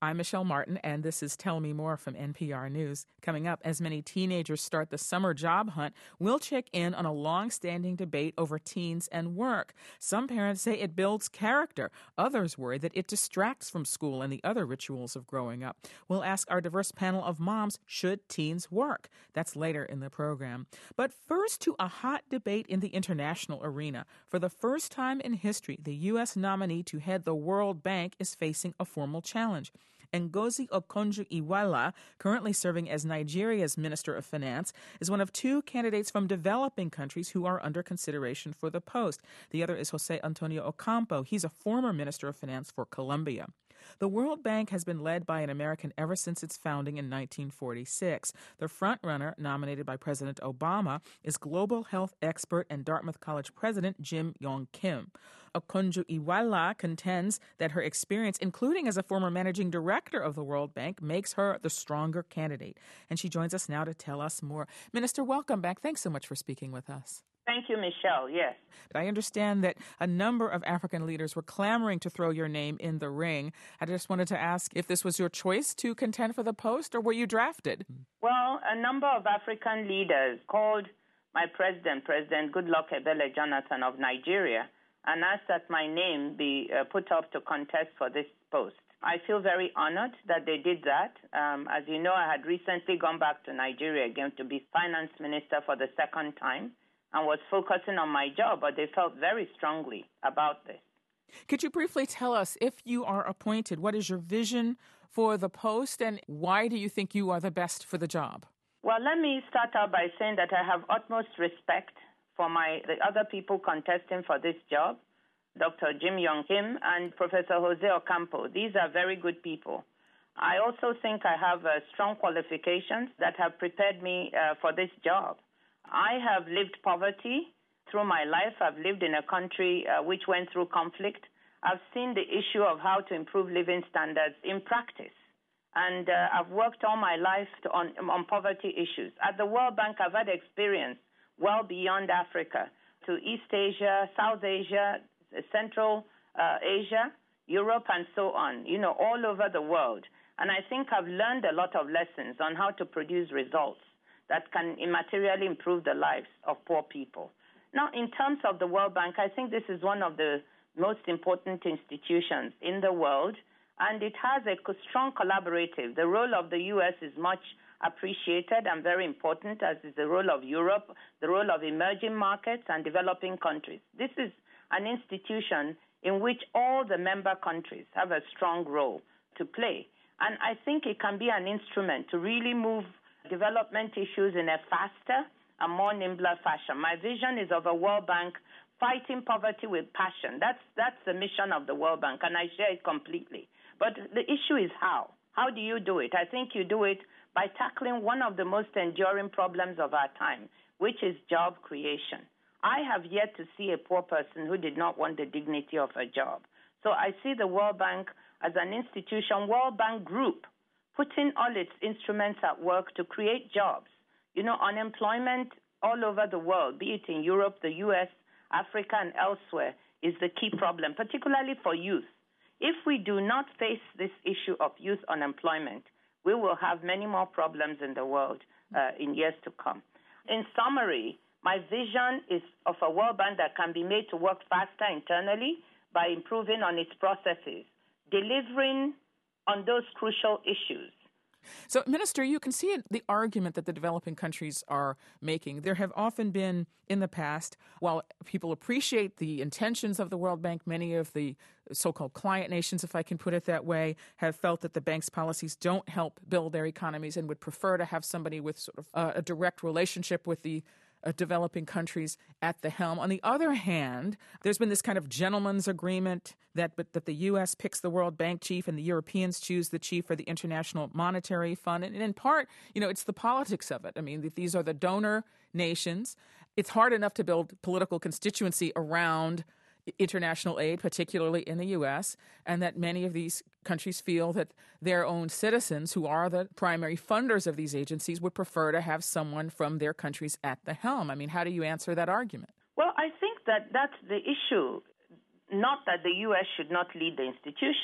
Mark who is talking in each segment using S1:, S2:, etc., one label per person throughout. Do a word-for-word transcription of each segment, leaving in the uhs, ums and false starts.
S1: I'm Michelle Martin, and this is Tell Me More from N P R News. Coming up, as many teenagers start the summer job hunt, we'll check in on a long-standing debate over teens and work. Some parents say it builds character. Others worry that it distracts from school and the other rituals of growing up. We'll ask our diverse panel of moms, should teens work? That's later in the program. But first, to a hot debate in the international arena. For the first time in history, the U S nominee to head the World Bank is facing a formal challenge. Ngozi Okonjo-Iweala, currently serving as Nigeria's Minister of Finance, is one of two candidates from developing countries who are under consideration for the post. The other is Jose Antonio Ocampo. He's a former Minister of Finance for Colombia. The World Bank has been led by an American ever since its founding in nineteen forty-six. The frontrunner, nominated by President Obama, is global health expert and Dartmouth College president Jim Yong Kim. Okonjo-Iweala contends that her experience, including as a former managing director of the World Bank, makes her the stronger candidate. And she joins us now to tell us more. Minister, welcome back. Thanks so much for speaking with us.
S2: Thank you, Michelle. Yes.
S1: I understand that a number of African leaders were clamoring to throw your name in the ring. I just wanted to ask if this was your choice to contend for the post, or were you drafted?
S2: Well, a number of African leaders called my president, President Goodluck Ebele Jonathan of Nigeria, and asked that my name be uh, put up to contest for this post. I feel very honored that they did that. Um, as you know, I had recently gone back to Nigeria again to be finance minister for the second time, and was focusing on my job, but they felt very strongly about this.
S1: Could you briefly tell us, if you are appointed, what is your vision for the post, and why do you think you are the best for the job?
S2: Well, let me start out by saying that I have utmost respect for my the other people contesting for this job, Doctor Jim Yong Kim and Professor Jose Ocampo. These are very good people. I also think I have uh, strong qualifications that have prepared me uh, for this job. I have lived poverty through my life. I've lived in a country uh, which went through conflict. I've seen the issue of how to improve living standards in practice. And uh, I've worked all my life to, on, on poverty issues. At the World Bank, I've had experience well beyond Africa to East Asia, South Asia, Central uh, Asia, Europe, and so on, you know, all over the world. And I think I've learned a lot of lessons on how to produce results that can immaterially improve the lives of poor people. Now, in terms of the World Bank, I think this is one of the most important institutions in the world, and it has a strong collaborative. The role of the U S is much appreciated and very important, as is the role of Europe, the role of emerging markets and developing countries. This is an institution in which all the member countries have a strong role to play, and I think it can be an instrument to really move development issues in a faster and more nimbler fashion. My vision is of a World Bank fighting poverty with passion. That's that's the mission of the World Bank, and I share it completely. But the issue is how. How do you do it? I think you do it by tackling one of the most enduring problems of our time, which is job creation. I have yet to see a poor person who did not want the dignity of a job. So I see the World Bank as an institution, World Bank Group, putting all its instruments at work to create jobs. You know, unemployment all over the world, be it in Europe, the U S, Africa, and elsewhere, is the key problem, particularly for youth. If we do not face this issue of youth unemployment, we will have many more problems in the world uh, in years to come. In summary, my vision is of a World Bank that can be made to work faster internally by improving on its processes, delivering on those crucial issues.
S1: So, Minister, you can see the argument that the developing countries are making. There have often been, in the past, while people appreciate the intentions of the World Bank, many of the so-called client nations, if I can put it that way, have felt that the bank's policies don't help build their economies and would prefer to have somebody with sort of uh, a direct relationship with the Uh, developing countries at the helm. On the other hand, there's been this kind of gentleman's agreement that but, that the U S picks the World Bank chief and the Europeans choose the chief for the International Monetary Fund. And in part, you know, it's the politics of it. I mean, these are the donor nations. It's hard enough to build political constituency around international aid, particularly in the U S, and that many of these countries feel that their own citizens, who are the primary funders of these agencies, would prefer to have someone from their countries at the helm. I mean, how do you answer that argument?
S2: Well, I think that that's the issue, not that the U S should not lead the institution.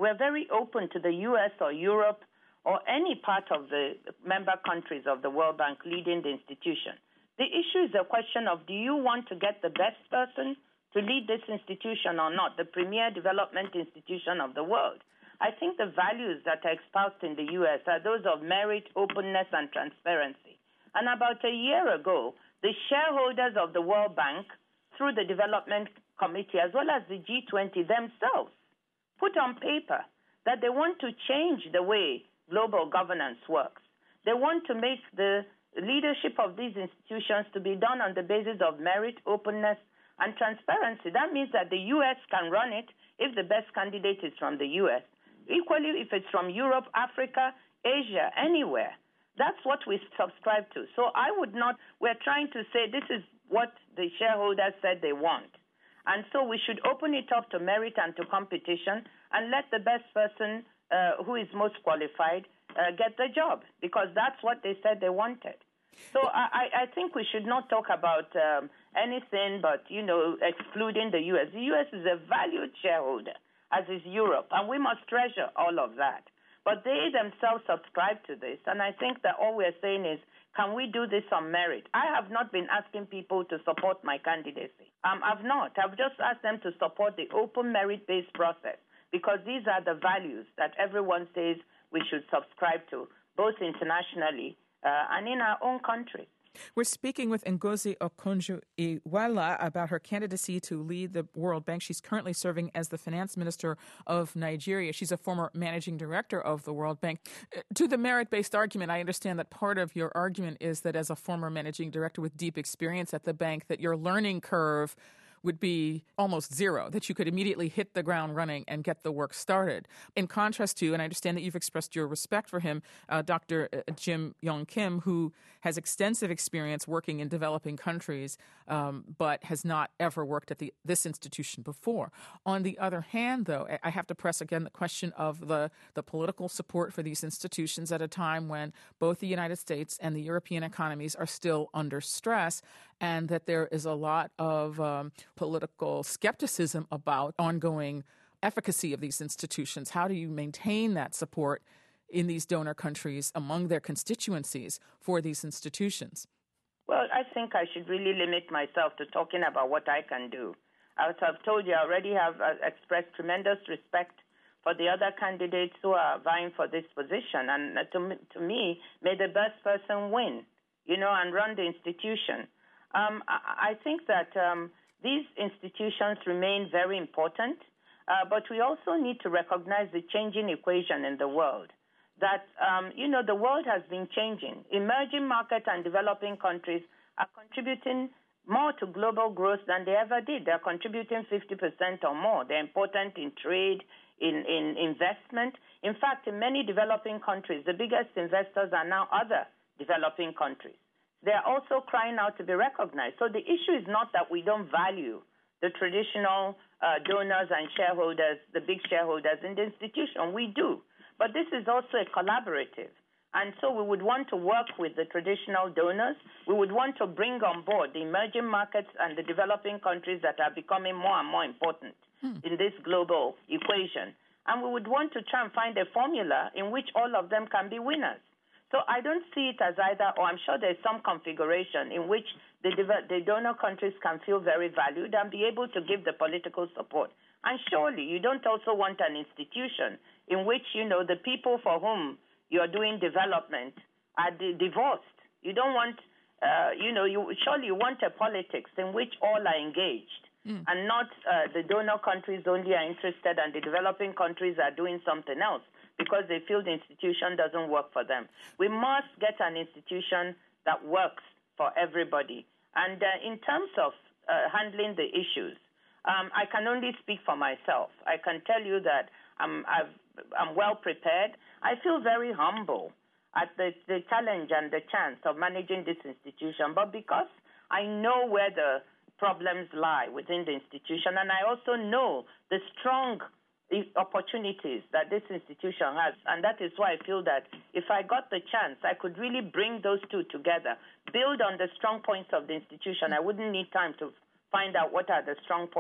S2: we're very open to the U S or Europe or any part of the member countries of the World Bank leading the institution. The issue is a question of, do you want to get the best person to lead this institution or not, the premier development institution of the world? I think the values that are espoused in the U S are those of merit, openness, and transparency. And about a year ago, the shareholders of the World Bank, through the Development Committee, as well as the G twenty themselves, put on paper that they want to change the way global governance works. They want to make the leadership of these institutions to be done on the basis of merit, openness, and transparency. That means that the U S can run it if the best candidate is from the U S. Equally, if it's from Europe, Africa, Asia, anywhere. That's what we subscribe to. So I would not, we're trying to say this is what the shareholders said they want. And so we should open it up to merit and to competition and let the best person uh, who is most qualified uh, get the job, because that's what they said they wanted. So I, I think we should not talk about um, anything but, you know, excluding the U S. The U S is a valued shareholder, as is Europe, and we must treasure all of that. But they themselves subscribe to this, and I think that all we're saying is, can we do this on merit? I have not been asking people to support my candidacy. Um, I've not. I've just asked them to support the open merit-based process, because these are the values that everyone says we should subscribe to, both internationally uh, and in our own country.
S1: We're speaking with Ngozi Okonjo-Iweala about her candidacy to lead the World Bank. She's currently serving as the finance minister of Nigeria. She's a former managing director of the World Bank. To the merit-based argument, I understand that part of your argument is that as a former managing director with deep experience at the bank, that your learning curve would be almost zero, that you could immediately hit the ground running and get the work started. In contrast to, and I understand that you've expressed your respect for him, uh, Doctor Jim Yong Kim, who has extensive experience working in developing countries, um, but has not ever worked at the, this institution before. On the other hand, though, I have to press again the question of the, the political support for these institutions at a time when both the United States and the European economies are still under stress, and that there is a lot of um, political skepticism about ongoing efficacy of these institutions. How do you maintain that support in these donor countries among their constituencies for these institutions?
S2: Well, I think I should really limit myself to talking about what I can do. As I've told you, I already have uh, expressed tremendous respect for the other candidates who are vying for this position. And uh, to, to me, may the best person win, you know, and run the institution. Um, I, I think that um, these institutions remain very important, uh, but we also need to recognize the changing equation in the world. That, um, you know, the world has been changing. Emerging market and developing countries are contributing more to global growth than they ever did. They're contributing fifty percent or more. They're important in trade, in, in investment. In fact, in many developing countries, the biggest investors are now other developing countries. They're also crying out to be recognized. So the issue is not that we don't value the traditional uh, donors and shareholders, the big shareholders in the institution. We do. But this is also a collaborative. And so we would want to work with the traditional donors. We would want to bring on board the emerging markets and the developing countries that are becoming more and more important hmm. in this global equation. And we would want to try and find a formula in which all of them can be winners. So I don't see it as either, or I'm sure there's some configuration in which the, the donor countries can feel very valued and be able to give the political support. And surely you don't also want an institution in which, you know, the people for whom you're doing development are di- divorced. You don't want, uh, you know, you surely you want a politics in which all are engaged mm. and not uh, the donor countries only are interested and the developing countries are doing something else because they feel the institution doesn't work for them. We must get an institution that works for everybody. And uh, in terms of uh, handling the issues, um, I can only speak for myself. I can tell you that I'm, I've, I'm well prepared. I feel very humble at the, the challenge and the chance of managing this institution, but because I know where the problems lie within the institution, and I also know the strong opportunities that this institution has, and that is why I feel that if I got the chance, I could really bring those two together, build on the strong points of the institution. I wouldn't need time to find out what are the strong points.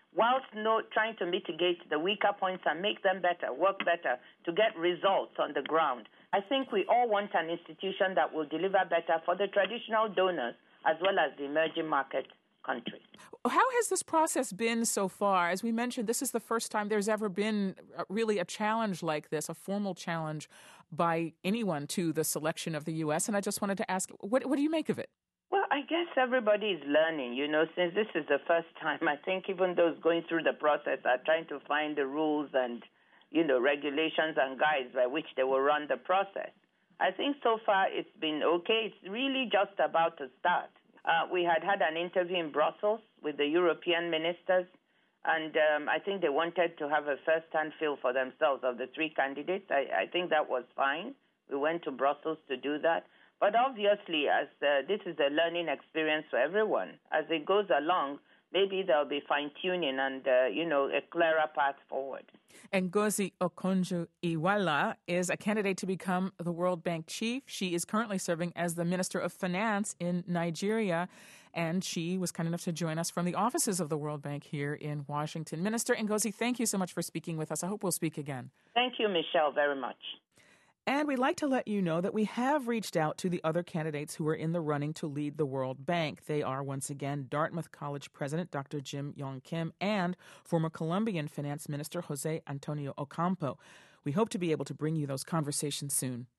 S2: whilst no, trying to mitigate the weaker points and make them better, work better, to get results on the ground. I think we all want an institution that will deliver better for the traditional donors as well as the emerging market countries.
S1: How has this process been so far? As we mentioned, this is the first time there's ever been really a challenge like this, a formal challenge by anyone to the selection of the U S. And I just wanted to ask, what, what do you make of it?
S2: Well, I guess everybody is learning, you know, since this is the first time. I think even those going through the process are trying to find the rules and, you know, regulations and guides by which they will run the process. I think so far it's been okay. It's really just about to start. Uh, we had had an interview in Brussels with the European ministers, and um, I think they wanted to have a first-hand feel for themselves of the three candidates. I, I think that was fine. We went to Brussels to do that. But obviously, as uh, this is a learning experience for everyone, as it goes along, maybe there'll be fine-tuning and, uh, you know, a clearer path forward.
S1: Ngozi Okonjo-Iweala is a candidate to become the World Bank chief. She is currently serving as the Minister of Finance in Nigeria, and she was kind enough to join us from the offices of the World Bank here in Washington. Minister Ngozi, thank you so much for speaking with us. I hope we'll speak again.
S2: Thank you, Michelle, very much.
S1: And we'd like to let you know that we have reached out to the other candidates who are in the running to lead the World Bank. They are, once again, Dartmouth College President Doctor Jim Yong Kim and former Colombian Finance Minister Jose Antonio Ocampo. We hope to be able to bring you those conversations soon.